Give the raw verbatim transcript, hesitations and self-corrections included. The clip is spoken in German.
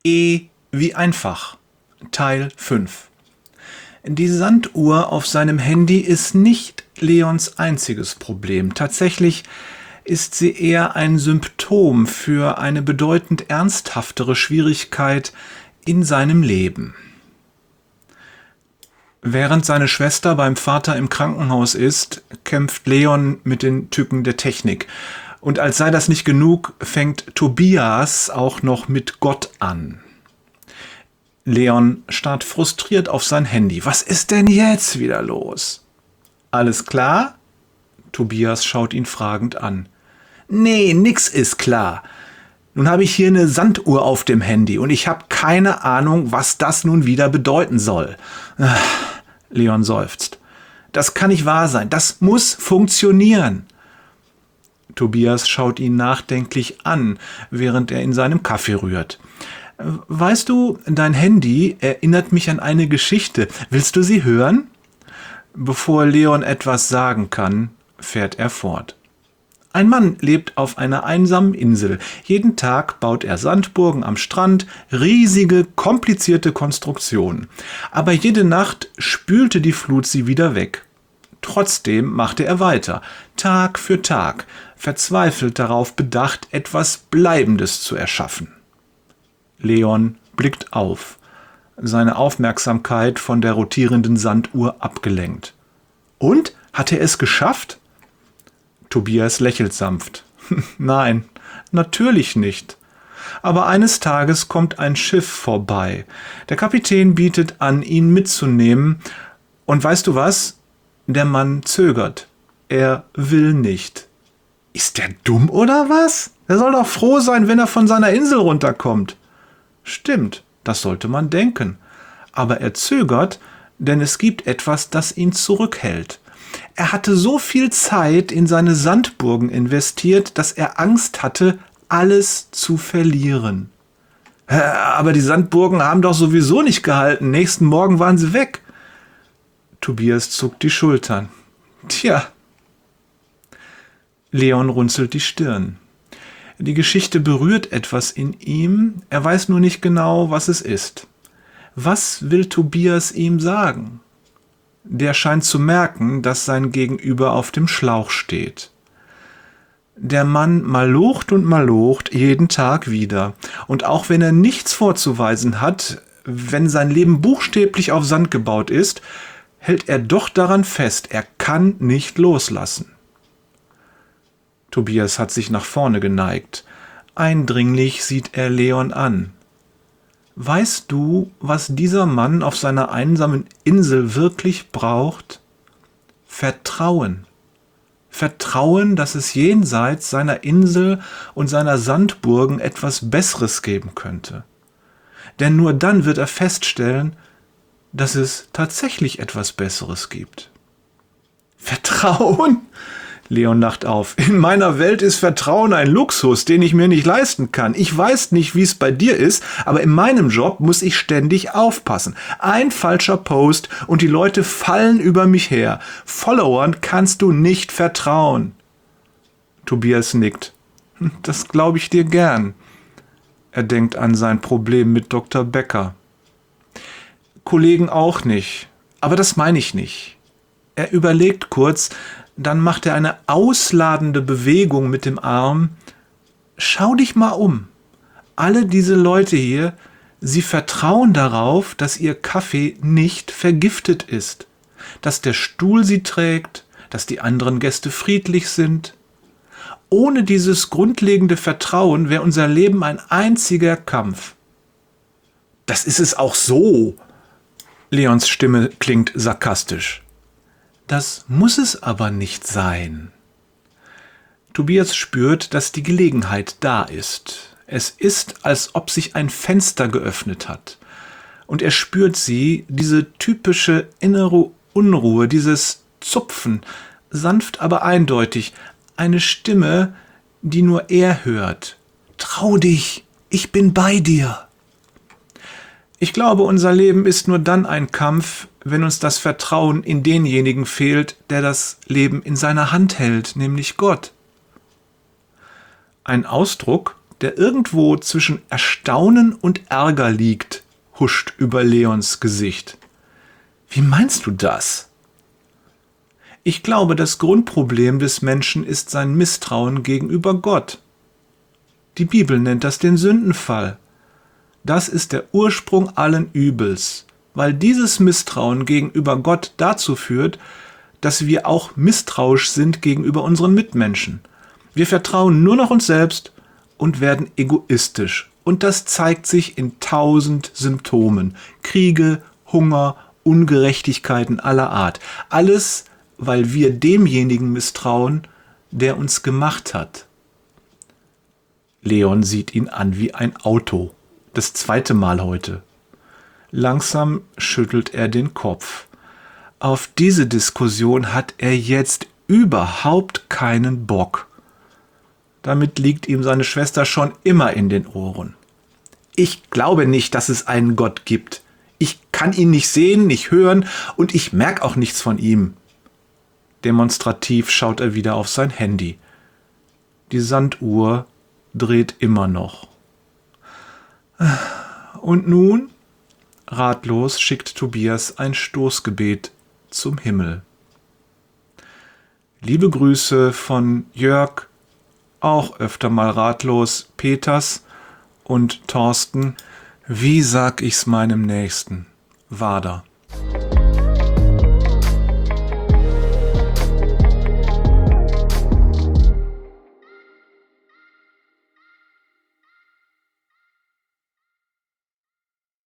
E wie einfach. Teil fünf. Die Sanduhr auf seinem Handy ist nicht Leons einziges Problem. Tatsächlich ist sie eher ein Symptom für eine bedeutend ernsthaftere Schwierigkeit in seinem Leben. Während seine Schwester beim Vater im Krankenhaus ist, kämpft Leon mit den Tücken der Technik. Und als sei das nicht genug, fängt Tobias auch noch mit Gott an. Leon starrt frustriert auf sein Handy. Was ist denn jetzt wieder los? Alles klar? Tobias schaut ihn fragend an. Nee, nix ist klar. Nun habe ich hier eine Sanduhr auf dem Handy und ich habe keine Ahnung, was das nun wieder bedeuten soll. Leon seufzt. Das kann nicht wahr sein. Das muss funktionieren. Tobias schaut ihn nachdenklich an, während er in seinem Kaffee rührt. Weißt du, dein Handy erinnert mich an eine Geschichte. Willst du sie hören? Bevor Leon etwas sagen kann, fährt er fort. Ein Mann lebt auf einer einsamen Insel. Jeden Tag baut er Sandburgen am Strand, riesige, komplizierte Konstruktionen. Aber jede Nacht spülte die Flut sie wieder weg. Trotzdem machte er weiter, Tag für Tag, verzweifelt darauf bedacht, etwas Bleibendes zu erschaffen. Leon blickt auf, seine Aufmerksamkeit von der rotierenden Sanduhr abgelenkt. Und? Hat er es geschafft? Tobias lächelt sanft. Nein, natürlich nicht. Aber eines Tages kommt ein Schiff vorbei. Der Kapitän bietet an, ihn mitzunehmen. Und weißt du was? Der Mann zögert. Er will nicht. Ist der dumm oder was? Er soll doch froh sein, wenn er von seiner Insel runterkommt. Stimmt, das sollte man denken. Aber er zögert, denn es gibt etwas, das ihn zurückhält. Er hatte so viel Zeit in seine Sandburgen investiert, dass er Angst hatte, alles zu verlieren. Aber die Sandburgen haben doch sowieso nicht gehalten. Nächsten Morgen waren sie weg. Tobias zuckt die Schultern. Tja. Leon runzelt die Stirn. Die Geschichte berührt etwas in ihm, er weiß nur nicht genau, was es ist. Was will Tobias ihm sagen? Der scheint zu merken, dass sein Gegenüber auf dem Schlauch steht. Der Mann malocht und malocht jeden Tag wieder. Und auch wenn er nichts vorzuweisen hat, wenn sein Leben buchstäblich auf Sand gebaut ist, hält er doch daran fest, er kann nicht loslassen. Tobias hat sich nach vorne geneigt. Eindringlich sieht er Leon an. Weißt du, was dieser Mann auf seiner einsamen Insel wirklich braucht? Vertrauen. Vertrauen, dass es jenseits seiner Insel und seiner Sandburgen etwas Besseres geben könnte. Denn nur dann wird er feststellen, dass es tatsächlich etwas Besseres gibt. Vertrauen? Leon lacht auf. In meiner Welt ist Vertrauen ein Luxus, den ich mir nicht leisten kann. Ich weiß nicht, wie es bei dir ist, aber in meinem Job muss ich ständig aufpassen. Ein falscher Post und die Leute fallen über mich her. Followern kannst du nicht vertrauen. Tobias nickt. Das glaube ich dir gern. Er denkt an sein Problem mit Doktor Becker. Kollegen auch nicht, aber das meine ich nicht. Er überlegt kurz, dann macht er eine ausladende Bewegung mit dem Arm. Schau dich mal um. Alle diese Leute hier, sie vertrauen darauf, dass ihr Kaffee nicht vergiftet ist, dass der Stuhl sie trägt, dass die anderen Gäste friedlich sind. Ohne dieses grundlegende Vertrauen wäre unser Leben ein einziger Kampf. Das ist es auch so. Leons Stimme klingt sarkastisch. Das muss es aber nicht sein. Tobias spürt, dass die Gelegenheit da ist. Es ist, als ob sich ein Fenster geöffnet hat. Und er spürt sie, diese typische innere Unruhe, dieses Zupfen, sanft aber eindeutig, eine Stimme, die nur er hört. Trau dich, ich bin bei dir. Ich glaube, unser Leben ist nur dann ein Kampf, wenn uns das Vertrauen in denjenigen fehlt, der das Leben in seiner Hand hält, nämlich Gott. Ein Ausdruck, der irgendwo zwischen Erstaunen und Ärger liegt, huscht über Leons Gesicht. Wie meinst du das? Ich glaube, das Grundproblem des Menschen ist sein Misstrauen gegenüber Gott. Die Bibel nennt das den Sündenfall. Das ist der Ursprung allen Übels, weil dieses Misstrauen gegenüber Gott dazu führt, dass wir auch misstrauisch sind gegenüber unseren Mitmenschen. Wir vertrauen nur noch uns selbst und werden egoistisch. Und das zeigt sich in tausend Symptomen. Kriege, Hunger, Ungerechtigkeiten aller Art. Alles, weil wir demjenigen misstrauen, der uns gemacht hat. Leon sieht ihn an wie ein Auto. Das zweite Mal heute. Langsam schüttelt er den Kopf. Auf diese Diskussion hat er jetzt überhaupt keinen Bock. Damit liegt ihm seine Schwester schon immer in den Ohren. Ich glaube nicht, dass es einen Gott gibt. Ich kann ihn nicht sehen, nicht hören und ich merke auch nichts von ihm. Demonstrativ schaut er wieder auf sein Handy. Die Sanduhr dreht immer noch. Und nun? Ratlos schickt Tobias ein Stoßgebet zum Himmel. Liebe Grüße von Jörg, auch öfter mal ratlos, Peters und Thorsten. Wie sag ich's meinem Nächsten? Wader.